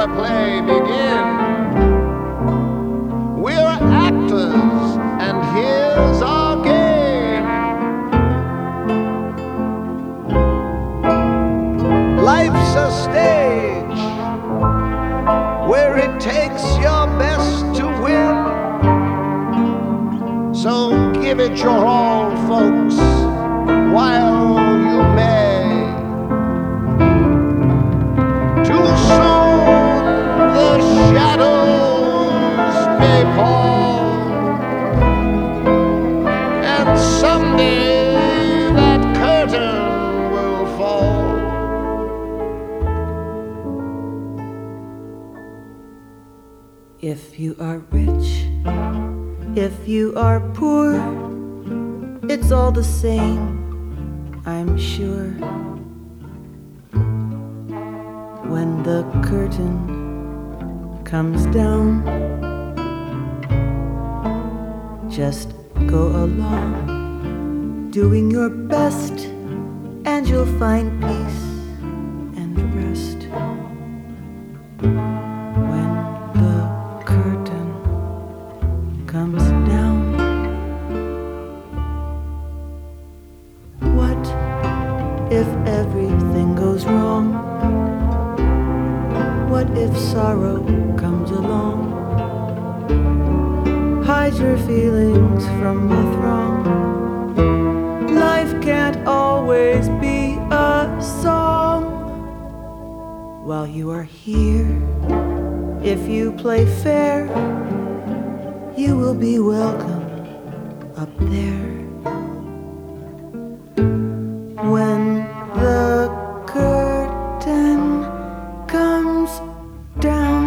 the play begin. We're actors, and here's our game. Life's a stage where it takes your best to win. So give it your all, folks, while you may. Too soon the shadows may fall, and someday that curtain will fall. If you are rich, if you are poor, it's all the same, I'm sure. When the curtain comes down, just go along, doing your best, and you'll find peace and rest. When the curtain comes down, what if everything goes wrong? What if sorrow comes along? Hide your feelings from the throng. Life can't always be a song. While you are here, if you play fair, you will be welcome up there. When the curtain comes down.